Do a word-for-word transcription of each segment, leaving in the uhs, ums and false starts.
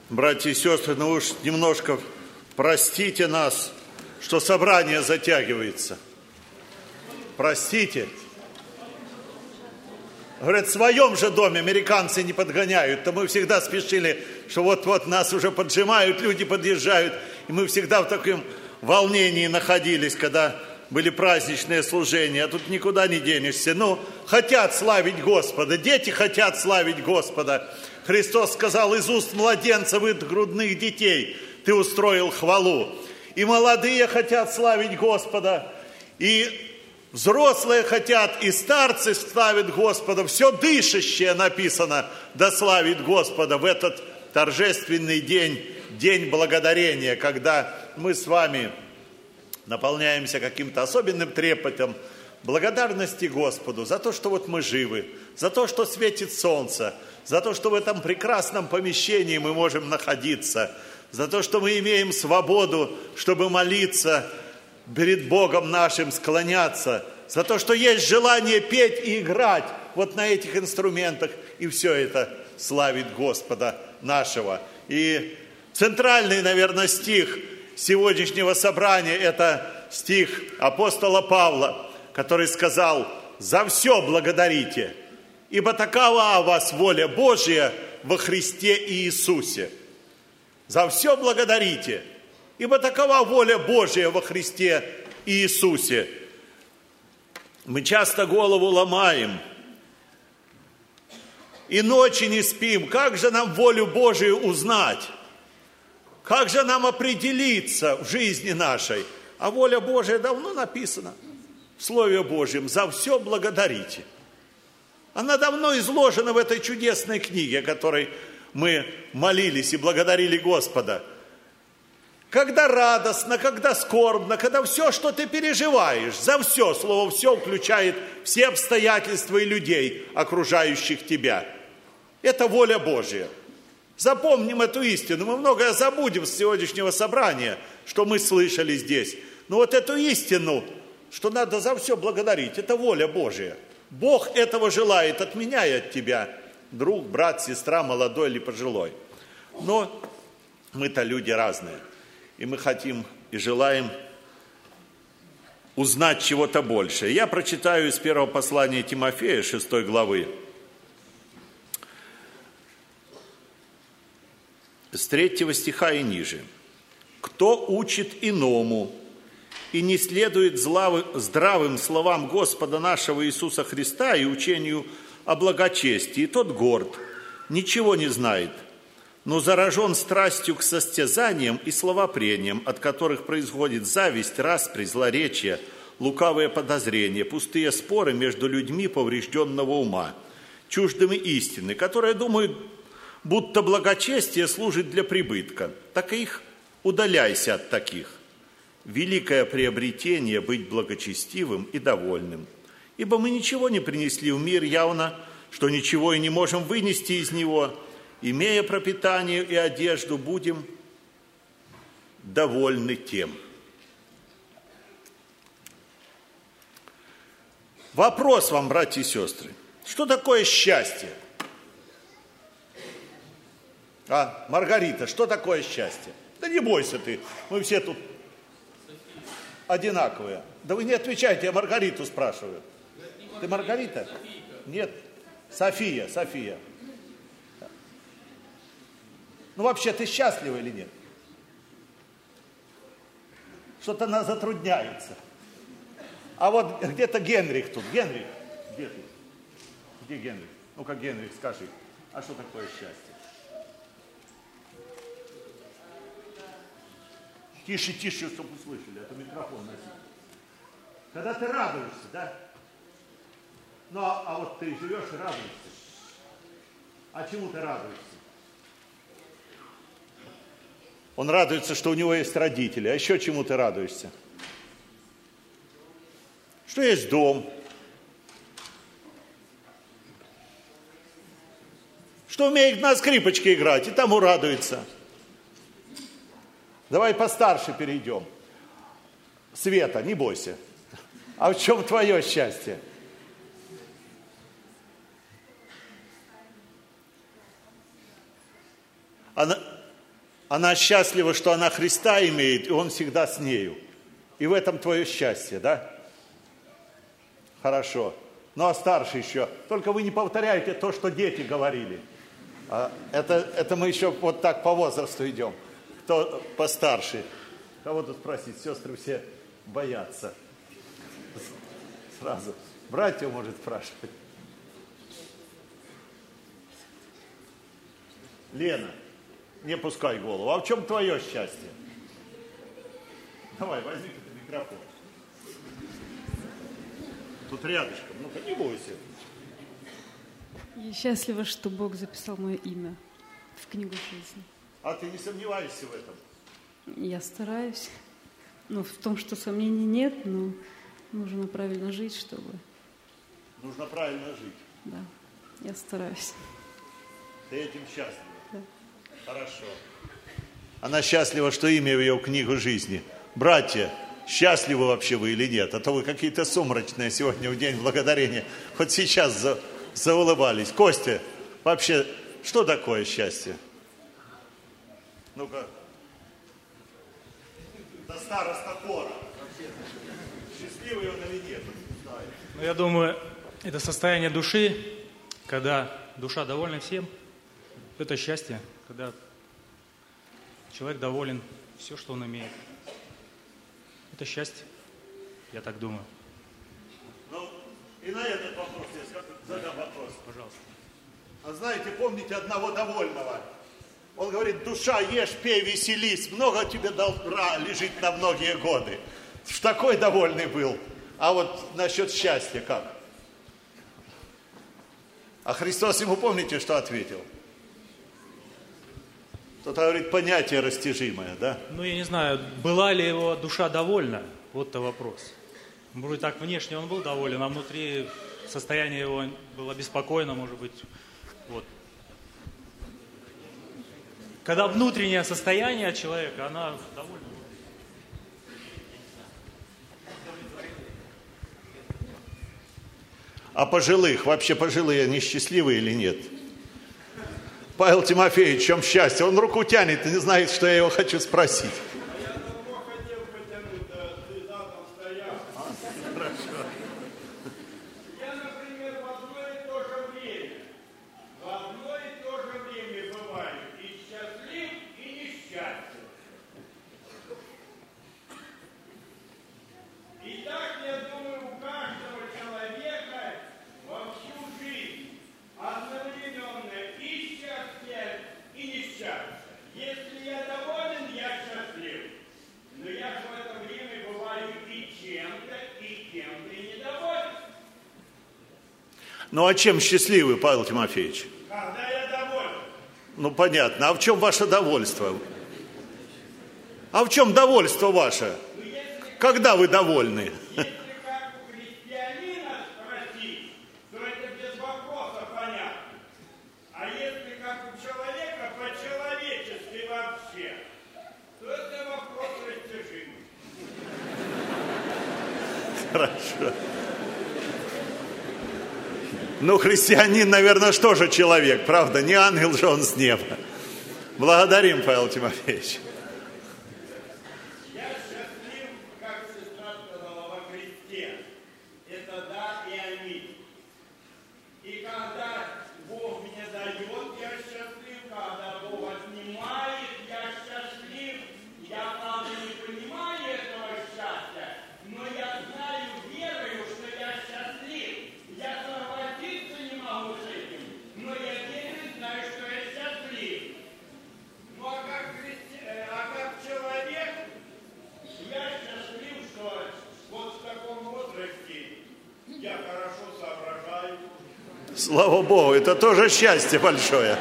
Братья и сестры, ну уж немножко простите нас, что собрание затягивается. Простите. Говорят, в своем же доме американцы не подгоняют, то мы всегда спешили, что вот-вот нас уже поджимают, люди подъезжают, и мы всегда в таком волнении находились, когда были праздничные служения, а тут никуда не денешься. Ну, хотят славить Господа, дети хотят славить Господа. Христос сказал, из уст младенцев и грудных детей ты устроил хвалу. И молодые хотят славить Господа, и взрослые хотят, и старцы славят Господа. Все дышащее написано, да славит Господа в этот торжественный день, день благодарения, когда мы с вами наполняемся каким-то особенным трепетом благодарности Господу за то, что вот мы живы, за то, что светит солнце, за то, что в этом прекрасном помещении мы можем находиться, за то, что мы имеем свободу, чтобы молиться перед Богом нашим, склоняться, за то, что есть желание петь и играть вот на этих инструментах, и все это славит Господа нашего. И центральный, наверное, стих сегодняшнего собрания – это стих апостола Павла, который сказал: «За все благодарите, ибо такова у вас воля Божья во Христе Иисусе». За все благодарите, ибо такова воля Божья во Христе Иисусе. Мы часто голову ломаем и ночи не спим. Как же нам волю Божию узнать? Как же нам определиться в жизни нашей? А воля Божия давно написана в Слове Божьем. За все благодарите. Она давно изложена в этой чудесной книге, о которой мы молились и благодарили Господа. Когда радостно, когда скорбно, когда все, что ты переживаешь, за все, слово «все» включает все обстоятельства и людей, окружающих тебя. Это воля Божья. Запомним эту истину. Мы многое забудем с сегодняшнего собрания, что мы слышали здесь. Но вот эту истину, что надо за все благодарить, это воля Божья. Бог этого желает от меня и от тебя, друг, брат, сестра, молодой или пожилой. Но мы-то люди разные. И мы хотим и желаем узнать чего-то большее. Я прочитаю из первого послания Тимофея, шестой главы, с третьего стиха и ниже. «Кто учит иному и не следует здравым словам Господа нашего Иисуса Христа и учению о благочестии, тот горд, ничего не знает, но заражен страстью к состязаниям и словопрениям, от которых происходит зависть, распри, злоречие, лукавые подозрения, пустые споры между людьми поврежденного ума, чуждыми истины, которые думают, будто благочестие служит для прибытка. Так и их удаляйся от таких. Великое приобретение быть благочестивым и довольным. Ибо мы ничего не принесли в мир явно, что ничего и не можем вынести из него. Имея пропитание и одежду, будем довольны тем». Вопрос вам, братья и сестры. Что такое счастье? А, Маргарита, что такое счастье? Да не бойся ты, мы все тут одинаковые. Да вы не отвечайте, я Маргариту спрашиваю. Ты Маргарита? Нет, София, София. Ну вообще, ты счастлива или нет? Что-то она затрудняется. А вот где-то Генрих тут. Генрих, где ты? Где Генрих? Ну-ка, Генрих, скажи, а что такое счастье? Тише, тише, чтобы услышали, а то микрофон носит. Когда ты радуешься, да? Ну, а, а вот ты живешь и радуешься. А чему ты радуешься? Он радуется, что у него есть родители. А еще чему ты радуешься? Что есть дом. Что умеет на скрипочке играть, и тому радуется. Давай постарше перейдем. Света, не бойся. А в чем твое счастье? Она... Она счастлива, что она Христа имеет, и Он всегда с нею. И в этом твое счастье, да? Хорошо. Ну, а старше еще. Только вы не повторяете то, что дети говорили. А это, это мы еще вот так по возрасту идем. Кто постарше? Кого-то спросить. Сестры все боятся. Сразу. Братья может спрашивать. Лена, не пускай голову. А в чем твое счастье? Давай, возьми микрофон. Тут рядышком. Ну-ка, не бойся. Я счастлива, что Бог записал мое имя в книгу жизни. А ты не сомневаешься в этом? Я стараюсь. Ну, в том, что сомнений нет, но нужно правильно жить, чтобы... Нужно правильно жить. Да, я стараюсь. Ты этим счастлива? Да. Хорошо. Она счастлива, что имя ее в книгу жизни. Братья, счастливы вообще вы или нет? А то вы какие-то сумрачные сегодня в день благодарения. Хоть сейчас за, заулыбались. Костя, вообще, что такое счастье? Ну-ка. Да староста Кора. Счастливый он или нет? Ну, я думаю, это состояние души, когда душа довольна всем. Это счастье, когда человек доволен все, что он имеет. Это счастье, я так думаю. Ну, и на этот вопрос я задам вопрос. Пожалуйста. А знаете, помните одного довольного? Он говорит, душа, ешь, пей, веселись, много тебе добра лежит на многие годы. Такой довольный был. А вот насчет счастья как? А Христос ему, помните, что ответил? Кто-то говорит, понятие растяжимое, да? Ну, я не знаю, была ли его душа довольна? Вот-то вопрос. Может быть, так внешне он был доволен, а внутри состояние его было беспокойно, может быть. Вот. Когда внутреннее состояние человека, она довольна. А пожилых, вообще пожилые, они счастливы или нет? Павел Тимофеевич, в чем счастье? Он руку тянет и не знает, что я его хочу спросить. Я давно хотел потянуть, да ты задом стоял. Хорошо. Я, например, в одно и то же время, в одно и то же время бываю и счастлив, и несчастлив. И так, я думаю, у каждого человека во всю жизнь одновременно и счастье, и несчастье. Если я доволен, я счастлив. Но я же в это время бываю и чем-то, и кем-то и недоволен. Ну а чем счастливы, Павел Тимофеевич? Когда я доволен. Ну понятно. А в чем ваше довольство? А в чем довольство ваше? Но если, Когда вы довольны? если как у христианина спросить, то это без вопроса понятно. А если как у человека, по-человечески вообще, то это вопрос растяжимый. Хорошо. Ну, христианин, наверное, что же человек, правда? Не ангел же он с неба. Благодарим, Павел Тимофеевич. Я счастлив, как сестра сказала, во Христе. Это да и аминь. И когда Бог мне дает, я счастлив. Когда Бог отнимает, я счастлив. Я, правда, не понимаю этого счастья, но я знаю верою, что я счастлив. Я согласиться не могу с этим, но я верю и знаю, что я счастлив. Ну а как, христи... а как человек, я счастлив, что вот в таком возрасте я хорошо соображаю. Слава Богу, это тоже счастье большое.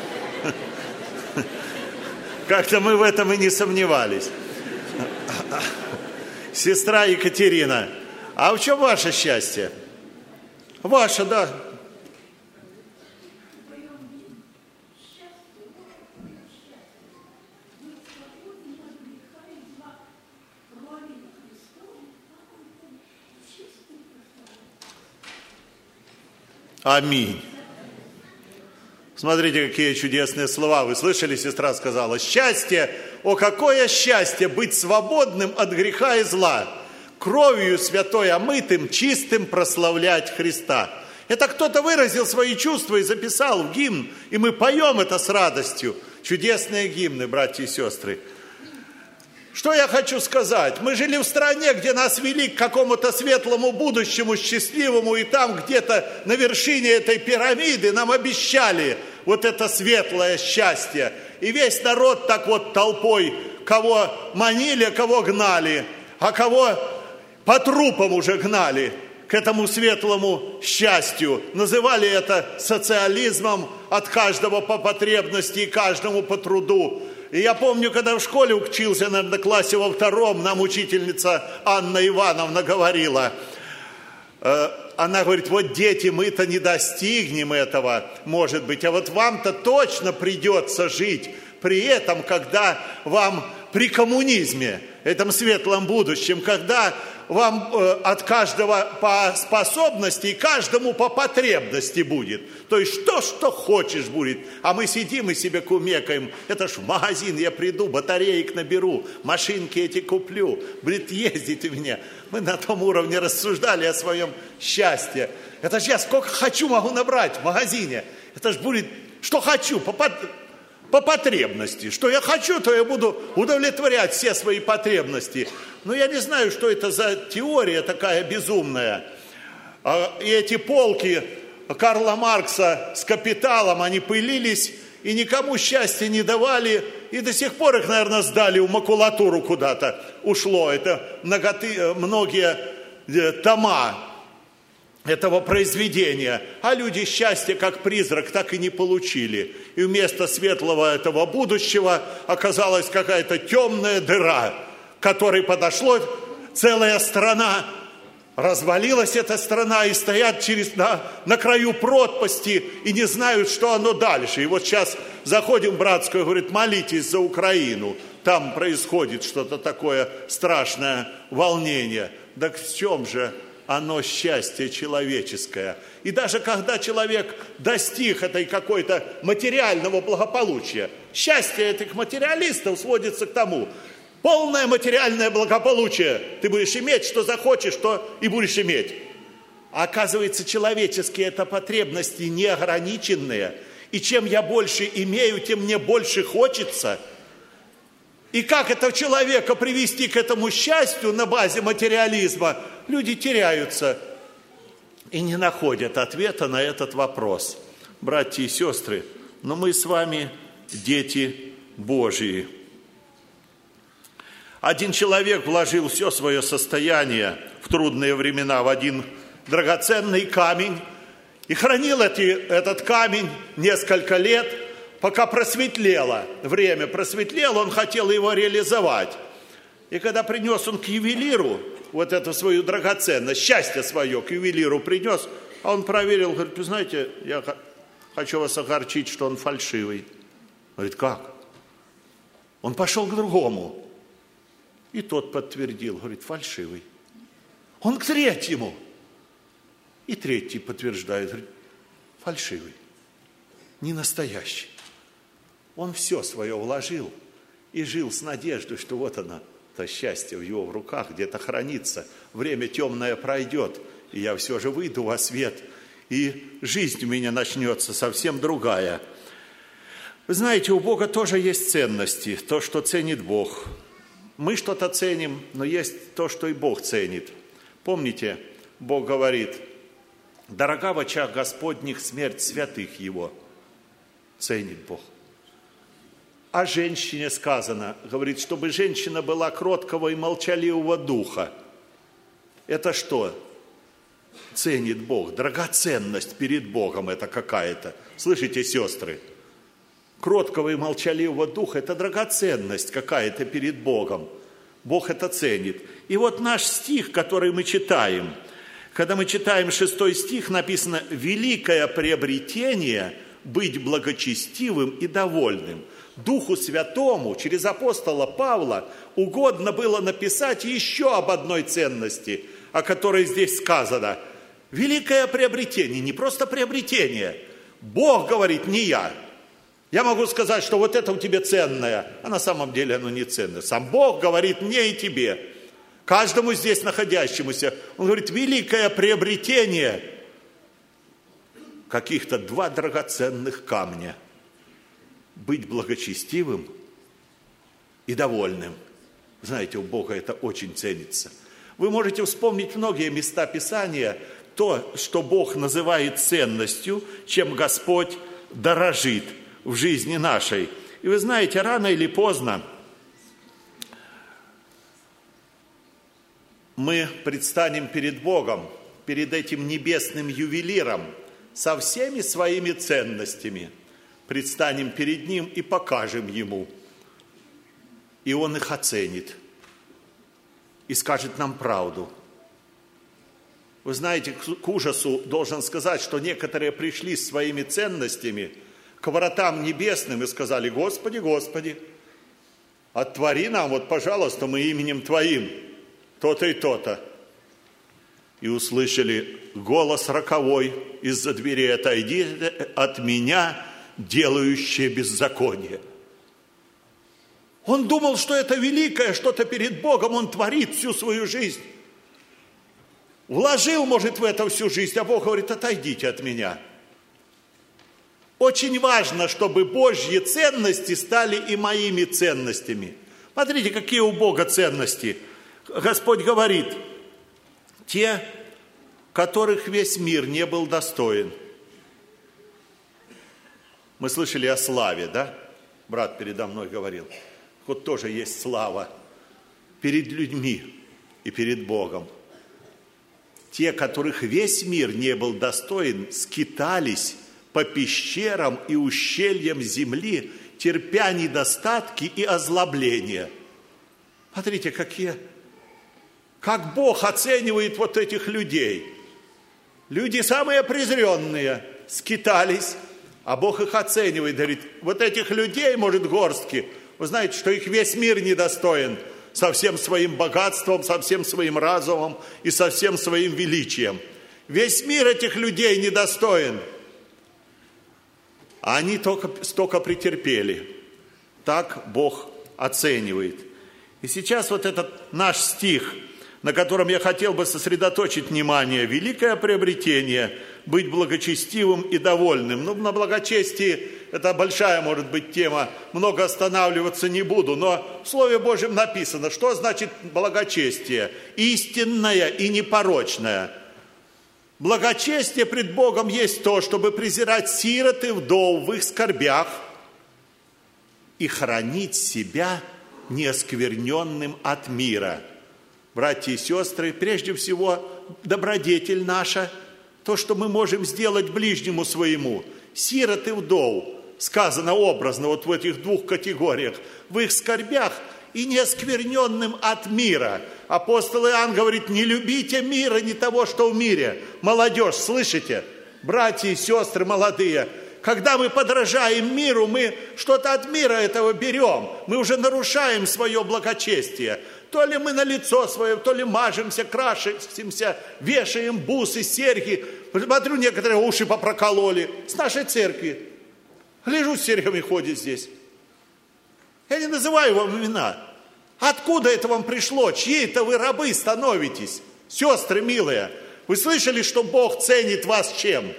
Как-то мы в этом и не сомневались. Сестра Екатерина, а в чем ваше счастье? Ваше, да. Аминь. Смотрите, какие чудесные слова. Вы слышали, сестра сказала: счастье, о какое счастье быть свободным от греха и зла, кровью святой омытым, чистым прославлять Христа. Это кто-то выразил свои чувства и записал в гимн, и мы поем это с радостью. Чудесные гимны, братья и сестры. Что я хочу сказать? Мы жили в стране, где нас вели к какому-то светлому будущему, счастливому, и там где-то на вершине этой пирамиды нам обещали вот это светлое счастье. И весь народ так вот толпой, кого манили, кого гнали, а кого по трупам уже гнали к этому светлому счастью. Называли это социализмом, от каждого по потребности и каждому по труду. И я помню, когда в школе учился, наверное, в классе во втором, нам учительница Анна Ивановна говорила, э, она говорит: вот дети, мы-то не достигнем этого, может быть, а вот вам-то точно придется жить при этом, когда вам при коммунизме, этом светлом будущем, когда вам э, от каждого по способности и каждому по потребности будет. То есть что, что хочешь будет. А мы сидим и себе кумекаем: это ж в магазин я приду, батареек наберу, машинки эти куплю, будет ездить у меня. Мы на том уровне рассуждали о своем счастье. Это ж я сколько хочу могу набрать в магазине. Это ж будет, что хочу, по потребности. По потребности. Что я хочу, то я буду удовлетворять все свои потребности. Но я не знаю, что это за теория такая безумная. И эти полки Карла Маркса с «Капиталом», они пылились и никому счастья не давали. И до сих пор их, наверное, сдали в макулатуру куда-то. Ушло. Это многоты, многие тома этого произведения, а люди счастья как призрак так и не получили. И вместо светлого этого будущего оказалась какая-то темная дыра, к которой подошла целая страна, развалилась эта страна, и стоят через, на, на краю пропасти и не знают, что оно дальше. И вот сейчас заходим в братскую, говорит: молитесь за Украину, там происходит что-то такое страшное, волнение. Так в чем же оно счастье человеческое? И даже когда человек достиг этой какой-то материального благополучия, счастье этих материалистов сводится к тому: полное материальное благополучие. Ты будешь иметь, что захочешь, то и будешь иметь. А оказывается, человеческие это потребности неограниченные. И чем я больше имею, тем мне больше хочется. И как это человека привести к этому счастью на базе материализма? Люди теряются и не находят ответа на этот вопрос. Братья и сестры, но мы с вами дети Божьи. Один человек вложил все свое состояние в трудные времена в один драгоценный камень и хранил эти, этот камень несколько лет, пока просветлело время, просветлело, он хотел его реализовать. И когда принес он к ювелиру вот эту свою драгоценность, счастье свое к ювелиру принес, а он проверил, говорит: вы знаете, я хочу вас огорчить, что он фальшивый. Говорит: как? Он пошел к другому. И тот подтвердил, говорит: фальшивый. Он к третьему. И третий подтверждает, говорит: фальшивый, не настоящий. Он все свое вложил и жил с надеждой, что вот оно, то счастье в его руках где-то хранится. Время темное пройдет, и я все же выйду во свет, и жизнь у меня начнется совсем другая. Вы знаете, у Бога тоже есть ценности, то, что ценит Бог. Мы что-то ценим, но есть то, что и Бог ценит. Помните, Бог говорит: дорога в очах Господних смерть святых Его. Ценит Бог. О женщине сказано, говорит, чтобы женщина была кроткого и молчаливого духа. Это что? Ценит Бог. Драгоценность перед Богом это какая-то. Слышите, сестры? Кроткого и молчаливого духа – это драгоценность какая-то перед Богом. Бог это ценит. И вот наш стих, который мы читаем, когда мы читаем шестой стих, написано: «Великое приобретение – быть благочестивым и довольным». Духу Святому через апостола Павла угодно было написать еще об одной ценности, о которой здесь сказано. Великое приобретение, не просто приобретение. Бог говорит, не я. Я могу сказать, что вот это у тебя ценное, а на самом деле оно не ценное. Сам Бог говорит мне и тебе, каждому здесь находящемуся. Он говорит, великое приобретение каких-то два драгоценных камня. Быть благочестивым и довольным. Знаете, у Бога это очень ценится. Вы можете вспомнить многие места Писания, то, что Бог называет ценностью, чем Господь дорожит в жизни нашей. И вы знаете, рано или поздно мы предстанем перед Богом, перед этим небесным ювелиром, со всеми своими ценностями. Предстанем перед Ним и покажем Ему. И Он их оценит. И скажет нам правду. Вы знаете, к ужасу должен сказать, что некоторые пришли с своими ценностями к вратам небесным и сказали, Господи, Господи, отвори нам, вот, пожалуйста, мы именем Твоим то-то и то-то. И услышали голос роковой из-за двери, отойди от меня, делающее беззаконие. Он думал, что это великое что-то перед Богом, он творит всю свою жизнь. Вложил, может, в это всю жизнь, а Бог говорит, отойдите от меня. Очень важно, чтобы Божьи ценности стали и моими ценностями. Смотрите, какие у Бога ценности. Господь говорит, те, которых весь мир не был достоин. Мы слышали о славе, да? Брат передо мной говорил. Вот тоже есть слава перед людьми и перед Богом. Те, которых весь мир не был достоин, скитались по пещерам и ущельям земли, терпя недостатки и озлобления. Смотрите, какие, как Бог оценивает вот этих людей. Люди самые презренные скитались, а Бог их оценивает, говорит, вот этих людей, может, горстки, вы знаете, что их весь мир недостоин со всем своим богатством, со всем своим разумом и со всем своим величием. Весь мир этих людей недостоин. А они только, столько претерпели. Так Бог оценивает. И сейчас вот этот наш стих, на котором я хотел бы сосредоточить внимание. Великое приобретение – быть благочестивым и довольным. Ну, на благочестии это большая, может быть, тема, много останавливаться не буду, но в Слове Божьем написано, что значит благочестие? Истинное и непорочное. Благочестие пред Богом есть то, чтобы презирать сирот и вдов в их скорбях и хранить себя неоскверненным от мира. Братья и сестры, прежде всего, добродетель наша, то, что мы можем сделать ближнему своему. Сирот и вдов, сказано образно вот в этих двух категориях, в их скорбях и неоскверненным от мира. Апостол Иоанн говорит, не любите мира, не того, что в мире. Молодежь, слышите? Братья и сестры молодые, когда мы подражаем миру, мы что-то от мира этого берем. Мы уже нарушаем свое благочестие. То ли мы на лицо свое, то ли мажемся, крашимся, вешаем бусы, серьги. Смотрю, некоторые уши попрокололи с нашей церкви. Гляжу, с серьгами ходит здесь. Я не называю вам имена. Откуда это вам пришло? Чьи это вы рабы становитесь? Сестры милые, вы слышали, что Бог ценит вас чем?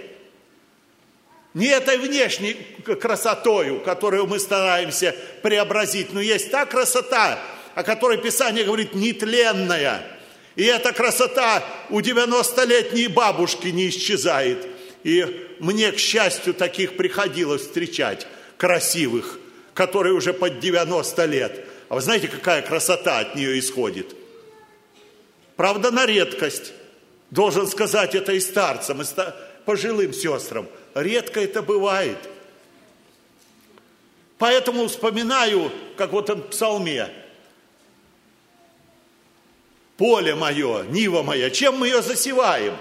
Не этой внешней красотою, которую мы стараемся преобразить, но есть та красота, о которой Писание говорит, нетленная. И эта красота у девяностолетней бабушки не исчезает. И мне, к счастью, таких приходилось встречать, красивых, которые уже под девяносто лет. А вы знаете, какая красота от нее исходит? Правда, на редкость. Должен сказать это и старцам, и пожилым сестрам. Редко это бывает. Поэтому вспоминаю, как вот в псалме. Поле мое, нива моя, чем мы ее засеваем?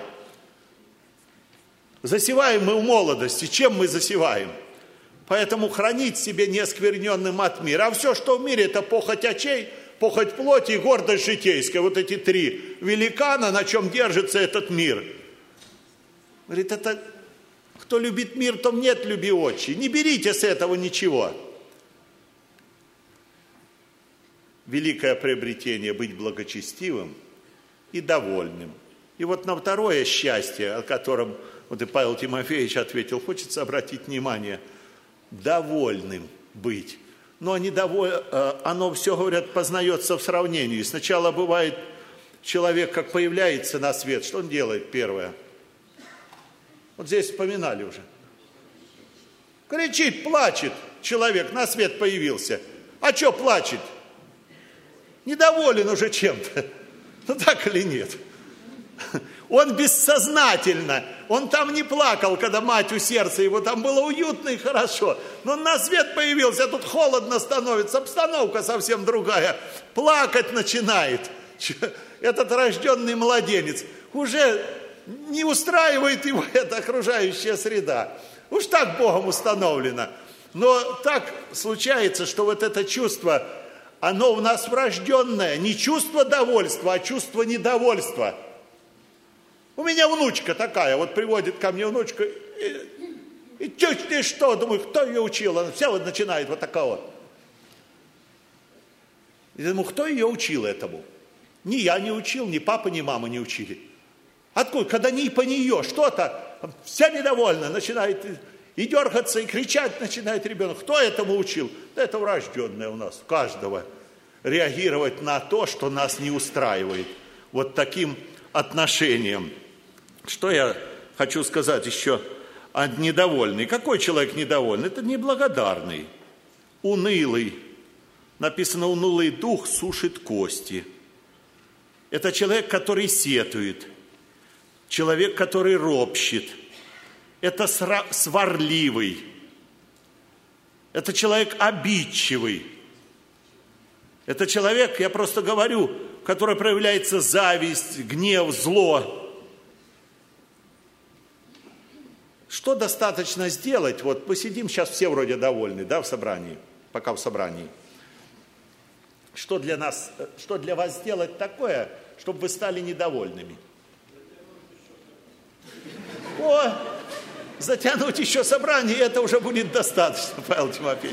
Засеваем мы в молодости, чем мы засеваем? Поэтому хранить себе неоскверненным от мира. А все, что в мире, это похоть очей, похоть плоти и гордость житейская. Вот эти три великана, на чем держится этот мир. Говорит, это Кто любит мир, том нет люби отчи. Не берите с этого ничего. Великое приобретение быть благочестивым и довольным. И вот на второе счастье, о котором вот и Павел Тимофеевич ответил, хочется обратить внимание, довольным быть. Но недоволь... оно все, говорят, познается в сравнении. Сначала бывает человек, как появляется на свет, что он делает первое? Вот здесь вспоминали уже. Кричит, плачет человек, на свет появился. А что плачет? Недоволен уже чем-то. Ну так или нет? Он бессознательно, он там не плакал, когда мать у сердца, его там было уютно и хорошо. Но он на свет появился, а тут холодно становится, обстановка совсем другая. Плакать начинает. Этот рожденный младенец уже не устраивает его эта окружающая среда. Уж так Богом установлено. Но так случается, что вот это чувство, оно у нас врожденное. Не чувство довольства, а чувство недовольства. У меня внучка такая, вот приводит ко мне внучка, и, и чуть ты что, думаю, кто ее учил? Она вся вот начинает вот такого. И думаю, кто ее учил этому? Ни я не учил, ни папа, ни мама не учили. Откуда? Когда не по нее что-то, вся недовольна, начинает и дергаться, и кричать начинает ребенок. Кто этому учил? Да это врожденное у нас, каждого. Реагировать на то, что нас не устраивает. Вот таким отношением. Что я хочу сказать еще о недовольный? Какой человек недовольный? Это неблагодарный, унылый. Написано, унылый дух сушит кости. Это человек, который сетует, человек, который ропщет. Это сварливый. Это человек обидчивый. Это человек, я просто говорю, который проявляется зависть, гнев, зло. Что достаточно сделать? Вот посидим, сейчас все вроде довольны, да, в собрании, пока в собрании. Что для нас, что для вас сделать такое, чтобы вы стали недовольными? О, затянуть еще собрание, это уже будет достаточно, Павел Тимофеевич.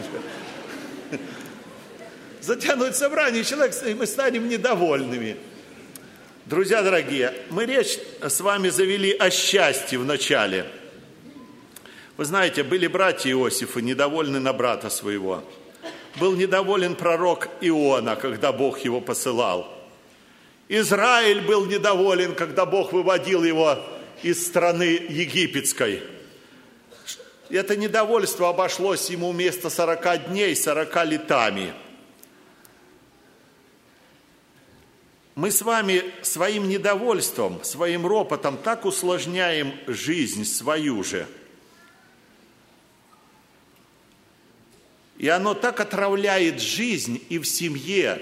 Затянуть собрание, человек, и мы станем недовольными. Друзья дорогие, мы речь с вами завели о счастье в начале. Вы знаете, были братья Иосифа недовольны на брата своего. Был недоволен пророк Иона, когда Бог его посылал. Израиль был недоволен, когда Бог выводил его из страны египетской. Это недовольство обошлось ему вместо сорока дней, сорока летами. Мы с вами своим недовольством, своим ропотом так усложняем жизнь свою же. И оно так отравляет жизнь и в семье,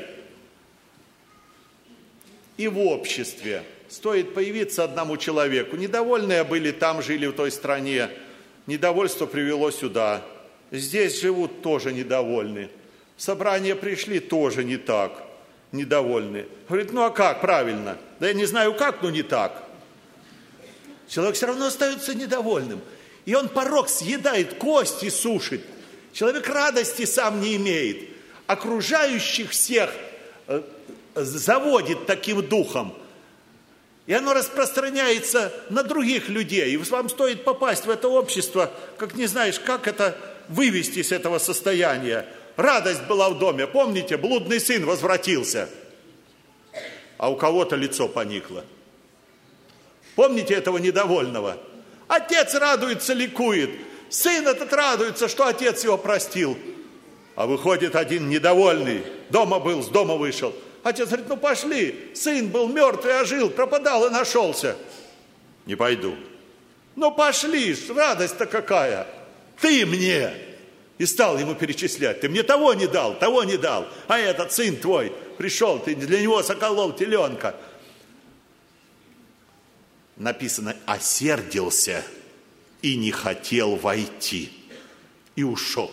и в обществе. Стоит появиться одному человеку. Недовольные были там, жили в той стране. Недовольство привело сюда. Здесь живут тоже недовольны. В собрание пришли тоже не так. Недовольны. Говорит, ну а как правильно? Да я не знаю как, но не так. Человек все равно остается недовольным. И он порог съедает, кости сушит. Человек радости сам не имеет. Окружающих всех заводит таким духом. И оно распространяется на других людей. И вам стоит попасть в это общество, как не знаешь, как это вывести с этого состояния. Радость была в доме. Помните, блудный сын возвратился. А у кого-то лицо поникло. Помните этого недовольного? Отец радуется, ликует. Сын этот радуется, что отец его простил. А выходит один недовольный. Дома был, с дома вышел. Отец говорит, ну пошли. Сын был мертвый, ожил, пропадал и нашелся. Не пойду. Ну пошли, радость-то какая. Ты мне. И стал ему перечислять. Ты мне того не дал, того не дал. А этот сын твой пришел, ты для него соколол теленка. Написано, осердился и не хотел войти. И ушел.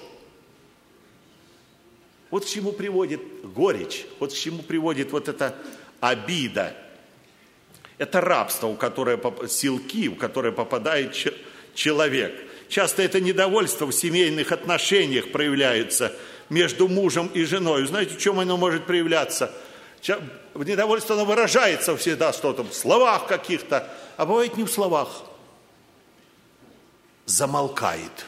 Вот к чему приводит горечь, вот к чему приводит вот эта обида. Это рабство, в которое, силки, в которое попадает человек. Часто это недовольство в семейных отношениях проявляется между мужем и женой. Знаете, в чем оно может проявляться? Недовольство, оно выражается всегда что-то в словах каких-то, а бывает не в словах. Замолкает.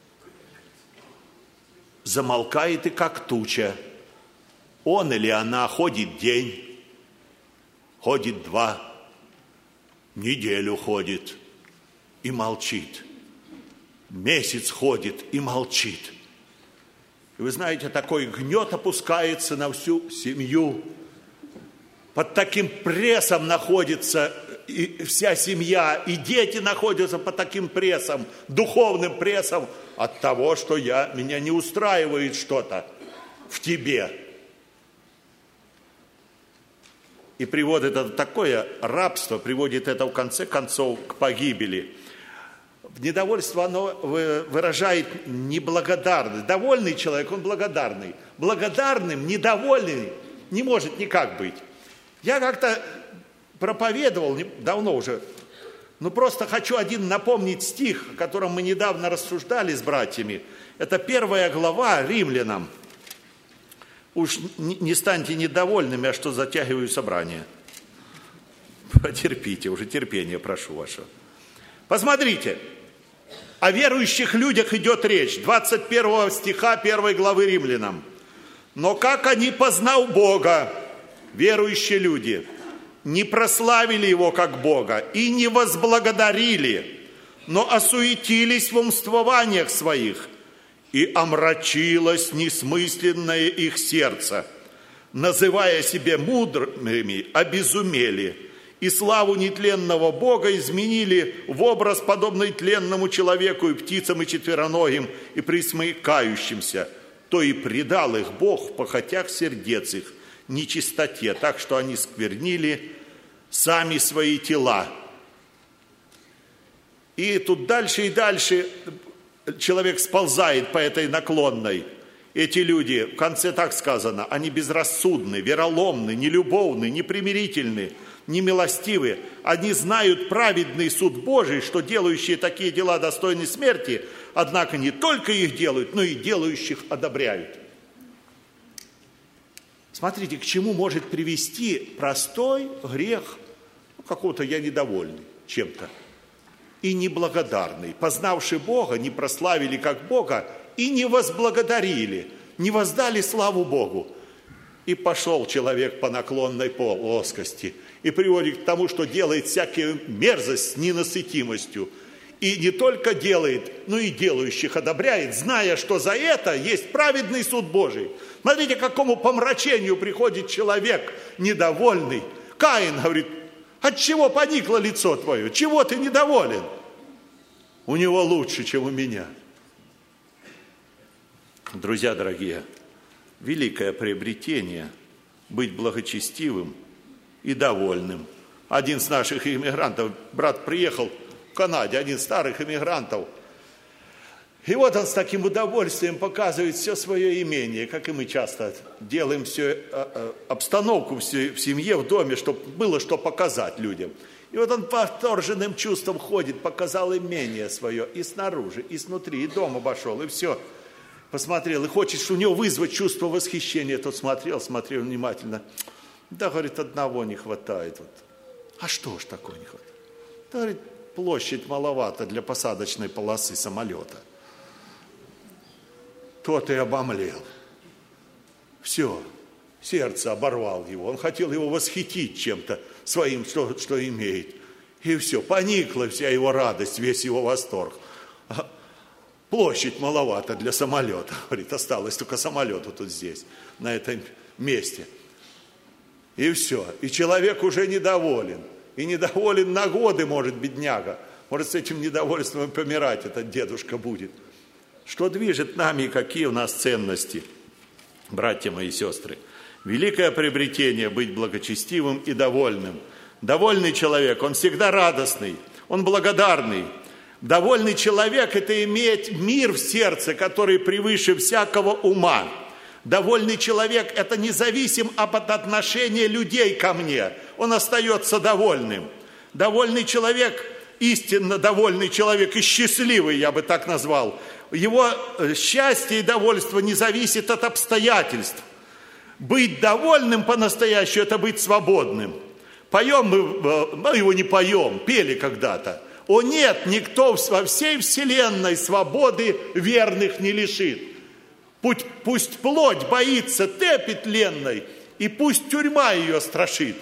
Замолкает и как туча. Он или она ходит день, ходит два, неделю ходит и молчит. Месяц ходит и молчит. И вы знаете, такой гнет опускается на всю семью. Под таким прессом находится и вся семья, и дети находятся под таким прессом, духовным прессом от того, что я, меня не устраивает что-то в тебе. И приводит это такое рабство, приводит это в конце концов к погибели. Недовольство, оно выражает неблагодарность. Довольный человек, он благодарный. Благодарным, недовольный не может никак быть. Я как-то проповедовал, давно уже, но просто хочу один напомнить стих, о котором мы недавно рассуждали с братьями. Это первая глава Римлянам. Уж не станьте недовольными, а что затягиваю собрание. Потерпите, уже терпение прошу вашего. Посмотрите, о верующих людях идет речь. двадцать первого стиха первой главы Римлянам. Но как они, познав Бога, верующие люди, не прославили Его как Бога и не возблагодарили, но осуетились в умствованиях своих, и омрачилось несмысленное их сердце, называя себя мудрыми, обезумели, и славу нетленного Бога изменили в образ, подобный тленному человеку и птицам, и четвероногим, и присмыкающимся, то и предал их Бог в похотях сердец их, нечистоте, так что они сквернили сами свои тела. И тут дальше и дальше человек сползает по этой наклонной. Эти люди, в конце так сказано, они безрассудны, вероломны, нелюбовны, непримирительны, немилостивы. Они знают праведный суд Божий, что делающие такие дела достойны смерти, однако не только их делают, но и делающих одобряют. Смотрите, к чему может привести простой грех, ну, какого-то я недовольный чем-то, и неблагодарный, познавший Бога, не прославили как Бога и не возблагодарили, не воздали славу Богу. И пошел человек по наклонной плоскости и приводит к тому, что делает всякую мерзость с ненасытимостью. И не только делает, но и делающих одобряет, зная, что за это есть праведный суд Божий. Смотрите, к какому помрачению приходит человек недовольный. Каин говорит: от чего поникло лицо твое? Чего ты недоволен? У него лучше, чем у меня. Друзья дорогие, великое приобретение быть благочестивым и довольным. Один из наших иммигрантов, брат приехал в Канаде, один из старых иммигрантов, и вот он с таким удовольствием показывает все свое имение, как и мы часто делаем всю обстановку в семье, в доме, чтобы было что показать людям. И вот он по восторженным чувствам ходит, показал имение свое и снаружи, и снутри, и дом обошел, и все. Посмотрел, и хочет, что у него вызвать чувство восхищения. Тот смотрел, смотрел внимательно. Да, говорит, одного не хватает. Вот. А что ж такое не хватает? Да, говорит, площадь маловато для посадочной полосы самолета. Тот и обомлел. Все, сердце оборвал его. Он хотел его восхитить чем-то своим, что, что имеет. И все, поникла вся его радость, весь его восторг. Площадь маловато для самолета. Говорит, осталось только самолету тут здесь, на этом месте. И все. И человек уже недоволен. И недоволен на годы, может, бедняга. Может, с этим недовольством помирать этот дедушка будет. Что движет нами и какие у нас ценности, братья мои и сестры? Великое приобретение быть благочестивым и довольным. Довольный человек, он всегда радостный, он благодарный. Довольный человек – это иметь мир в сердце, который превыше всякого ума. Довольный человек – это независим от отношения людей ко мне. Он остается довольным. Довольный человек истинно довольный человек и счастливый, я бы так назвал. Его счастье и довольство не зависит от обстоятельств. Быть довольным по-настоящему – это быть свободным. Поем мы, мы его не поем, пели когда-то. О нет, никто во всей вселенной свободы верных не лишит. Пусть, пусть плоть боится тепи тленной, и пусть тюрьма ее страшит.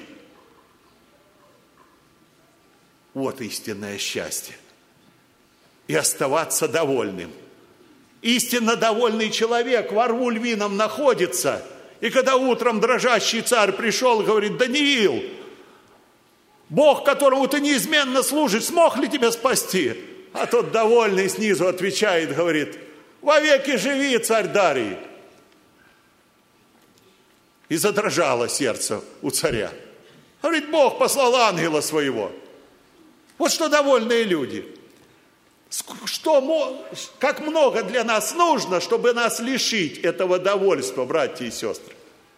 Вот истинное счастье. И оставаться довольным. Истинно довольный человек во рву львином находится. И когда утром дрожащий царь пришел и говорит: Даниил, Бог, которому ты неизменно служишь, смог ли тебя спасти? А тот довольный снизу отвечает, говорит: вовеки живи, царь Дарий. И задрожало сердце у царя. Говорит: Бог послал ангела своего. Вот что довольные люди. Что, как много для нас нужно, чтобы нас лишить этого довольства, братья и сестры.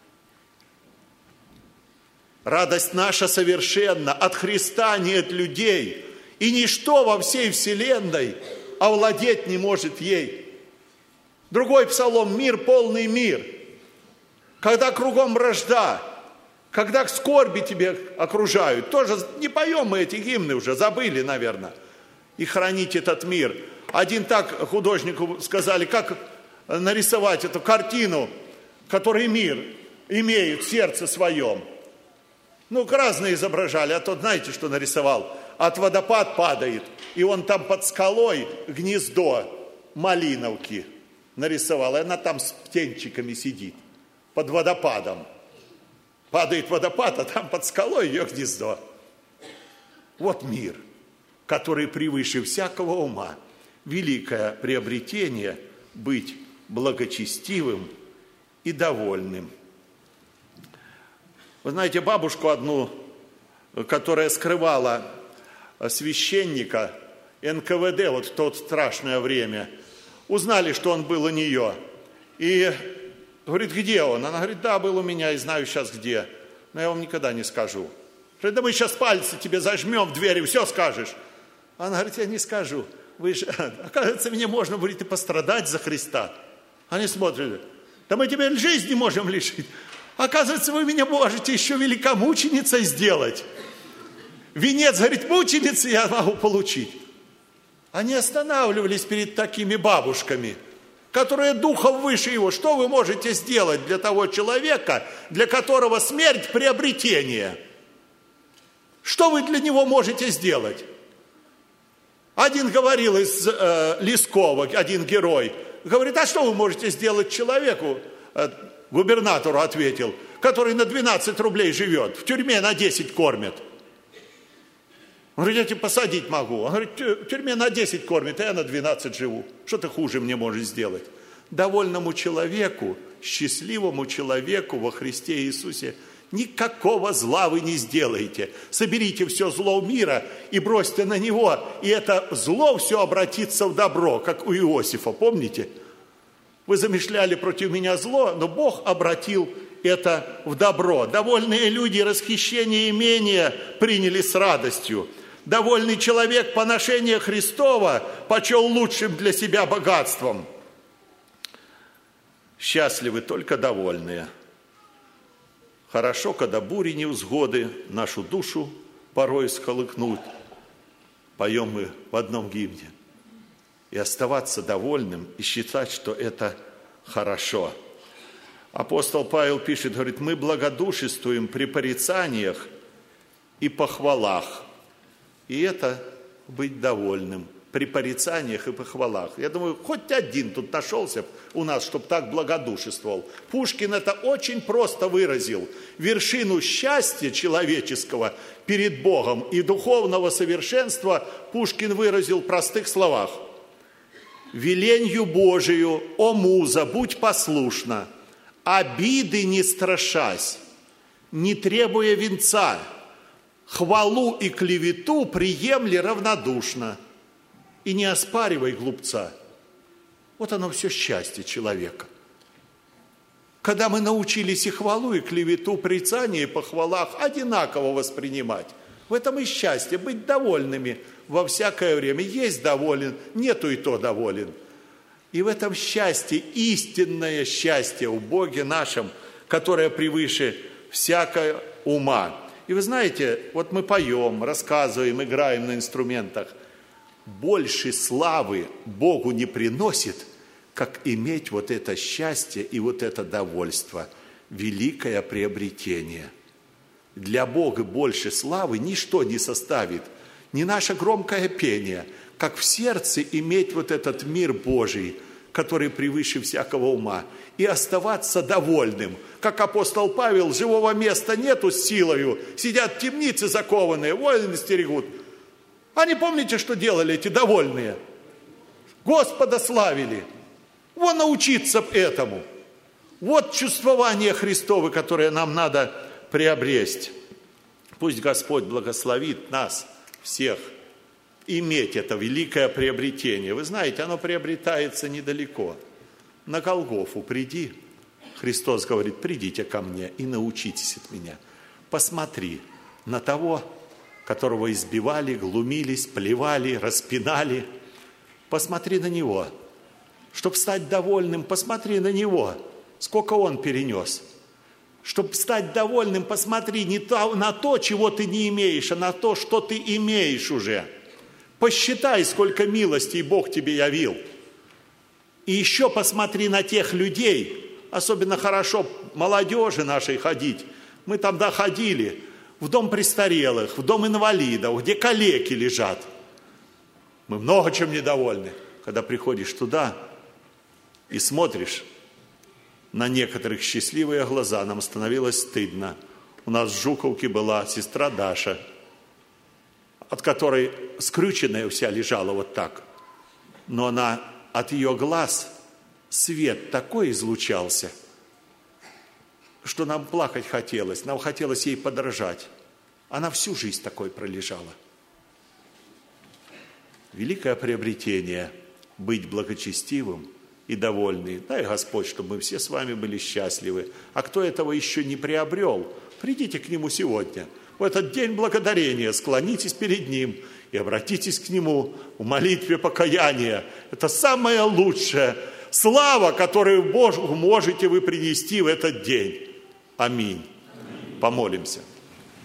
Радость наша совершенна, от Христа нет людей, и ничто во всей вселенной овладеть не может ей. Другой псалом: мир, полный мир. Когда кругом вражда, когда скорби тебе окружают, тоже не поем мы эти гимны уже, забыли, наверное. И хранить этот мир. Один так художнику сказали, как нарисовать эту картину, которой мир имеет в сердце своем. Ну, разные изображали, а тот, знаете, что нарисовал? От водопад падает, и он там под скалой гнездо малиновки нарисовал, и она там с птенчиками сидит, под водопадом. Падает водопад, а там под скалой ее гнездо. Вот мир, который превыше всякого ума. Великое приобретение – быть благочестивым и довольным. Вы знаете, бабушку одну, которая скрывала священника эн ка вэ дэ вот в то страшное время, узнали, что он был у нее. И говорит: где он? Она говорит: да, был у меня и знаю сейчас где, но я вам никогда не скажу. Говорит: да мы сейчас пальцы тебе зажмем в двери, все скажешь. Она говорит: я не скажу. Вы же, оказывается, мне можно будет и пострадать за Христа. Они смотрят: да мы тебя жизни можем лишить. Оказывается, вы меня можете еще великомученицей сделать. Венец, говорит, мученицы я могу получить. Они останавливались перед такими бабушками, которые духом выше его. Что вы можете сделать для того человека, для которого смерть – приобретение? Что вы для него можете сделать? Один говорил из э, Лескова, один герой, говорит: а что вы можете сделать человеку? Э, губернатору ответил, который на двенадцать рублей живет, в тюрьме на десять кормят. Он говорит: я тебя посадить могу. Он говорит: в тюрьме на десять кормят, а я на двенадцать живу. Что ты хуже мне можешь сделать? Довольному человеку, счастливому человеку во Христе Иисусе никакого зла вы не сделаете. Соберите все зло мира и бросьте на него, и это зло все обратится в добро, как у Иосифа, помните? Вы замышляли против меня зло, но Бог обратил это в добро. Довольные люди расхищение имения приняли с радостью. Довольный человек поношение Христова почел лучшим для себя богатством. Счастливы только довольные. Хорошо, когда бури невзгоды нашу душу порой сколыхнут. Поем мы в одном гимне. И оставаться довольным, и считать, что это хорошо. Апостол Павел пишет, говорит: мы благодушествуем при порицаниях и похвалах. И это быть довольным при порицаниях и похвалах. Я думаю, хоть один тут нашелся у нас, чтобы так благодушествовал. Пушкин это очень просто выразил. Вершину счастья человеческого перед Богом и духовного совершенства Пушкин выразил в простых словах. «Веленью Божию, о муза, будь послушна, обиды не страшась, не требуя венца, хвалу и клевету приемли равнодушно, и не оспаривай глупца». Вот оно все счастье человека. Когда мы научились и хвалу, и клевету, прицание и похвалах одинаково воспринимать, В этом и счастье, быть довольными во всякое время. Есть доволен, нету и то доволен. И в этом счастье, истинное счастье у Боге нашем, которое превыше всякого ума. И вы знаете, вот мы поем, рассказываем, играем на инструментах. Больше славы Богу не приносит, как иметь вот это счастье и вот это довольство. Великое приобретение. Для Бога больше славы ничто не составит. Не наше громкое пение, как в сердце иметь вот этот мир Божий, который превыше всякого ума, и оставаться довольным. Как апостол Павел, живого места нету с силою, сидят в темнице закованные, воины стерегут. А не помните, что делали эти довольные? Господа славили. Вот научиться этому. Вот чувствование Христово, которое нам надо приобрести. Пусть Господь благословит нас всех иметь это великое приобретение. Вы знаете, оно приобретается недалеко. На Голгофу приди. Христос говорит, придите ко мне и научитесь от меня. Посмотри на того, которого избивали, глумились, плевали, распинали. Посмотри на него. Чтобы стать довольным, посмотри на него. Сколько он перенес. Чтобы стать довольным, посмотри не то, на то, чего ты не имеешь, а на то, что ты имеешь уже. Посчитай, сколько милостей Бог тебе явил. И еще посмотри на тех людей, особенно хорошо молодежи нашей ходить. Мы там доходили в дом престарелых, в дом инвалидов, где калеки лежат. Мы много чем недовольны, когда приходишь туда и смотришь на некоторых счастливые глаза. Нам становилось стыдно. У нас в Жуковке была сестра Даша, от которой скрюченная вся лежала вот так. Но она, от ее глаз свет такой излучался, что нам плакать хотелось, нам хотелось ей подражать. Она всю жизнь такой пролежала. Великое приобретение – быть благочестивым и довольны. Дай Господь, чтобы мы все с вами были счастливы. А кто этого еще не приобрел, придите к Нему сегодня. В этот день благодарения склонитесь перед Ним и обратитесь к Нему в молитве покаяния. Это самая лучшая слава, которую Богу можете вы принести в этот день. Аминь. Аминь. Помолимся.